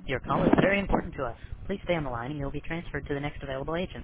Your call is very important to us. Please stay on the line and you'll be transferred to the next available agent.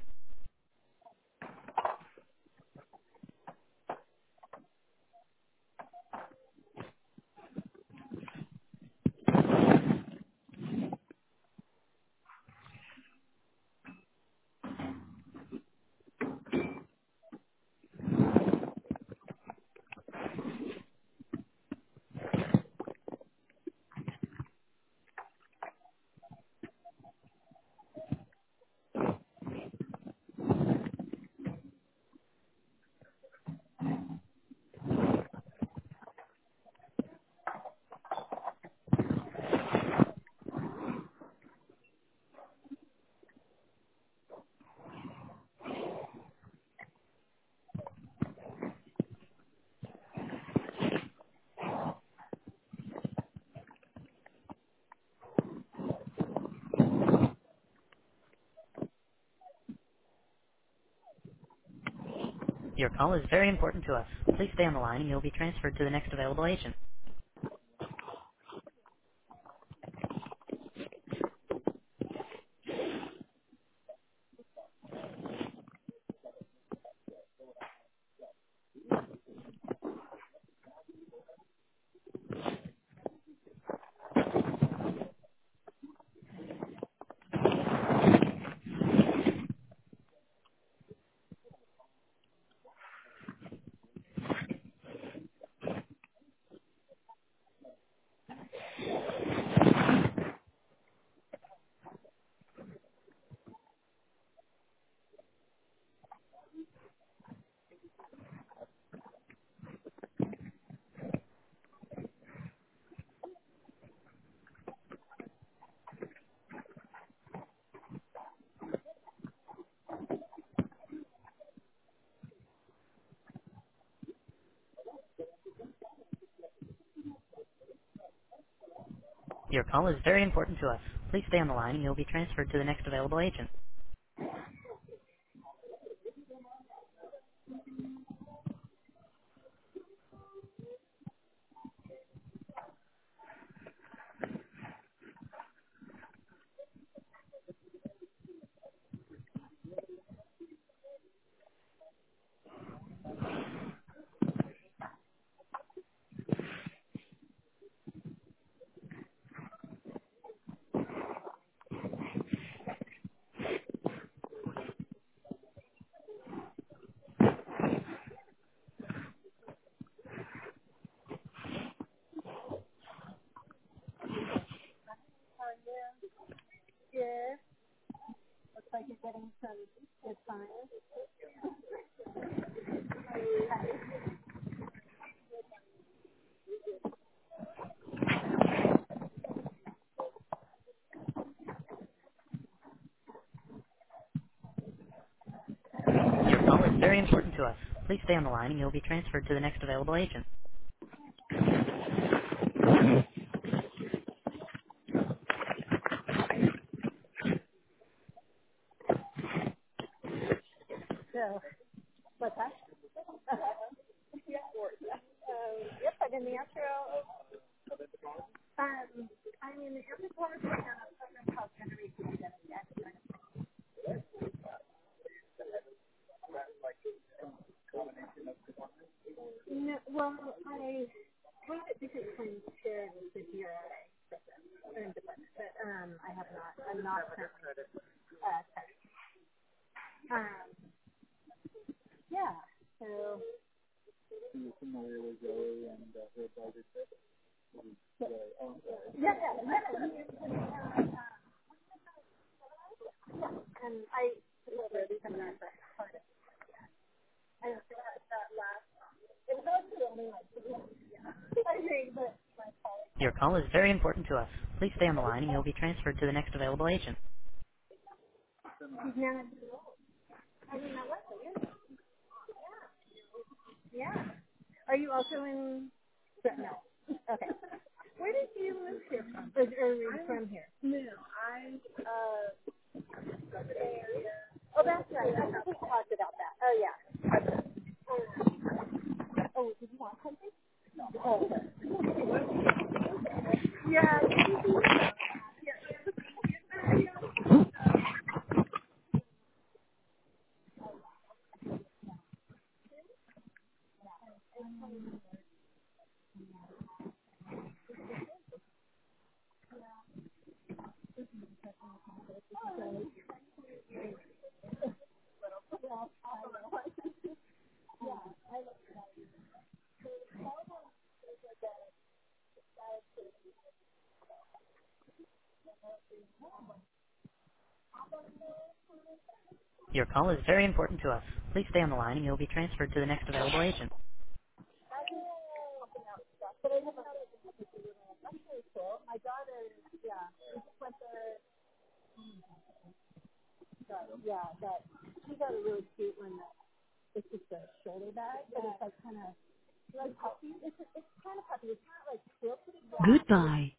Your call is very important to us. Please stay on the line and you'll be transferred to the next available agent. Your call is very important to us. Please stay on the line and you'll be transferred to the next available agent. Your call is very important to us. Please stay on the line and you'll be transferred to the next available agent. So, what's that? Yep, I did the outro. I mean, the Amazon power generation. No, well, I have it because I'm shared with the DRA department, but I have not. I'm not currently. Yeah. So. Yeah, yeah, yeah. And I already from that part. I don't feel that last. It was actually only like I think, but Your call is very important to us. Please stay on the line and you'll be transferred to the next available agent. he's now. I mean, that was weird. Yeah. Are you also in? No. Okay. Where did you move here from? Or are you from here? No, I. Oh, that's right. I think we talked about that. Oh, yeah. Oh, did you want something? Oh. Yeah. Your call is very important to us. Please stay on the line and you'll be transferred to the next available agent. My daughter, yeah, we just went there. Yeah, that she got a really cute one. It's just a shoulder bag, but it's like kind of like puppy. It's kind of puppy. It's not like quilted. Yeah, but it's Goodbye.